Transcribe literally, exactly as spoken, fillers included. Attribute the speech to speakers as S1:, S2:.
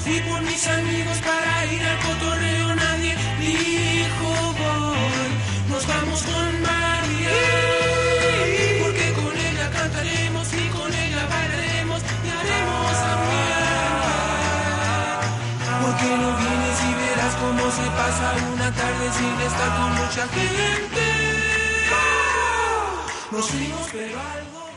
S1: fui por mis amigos para ir al cotorreo. Nadie dijo voy, nos vamos con María, porque con ella cantaremos y con ella bailaremos y haremos ambiente. Porque no vienes y verás cómo se pasa una tarde sin estar con mucha gente. Nos fuimos pero algo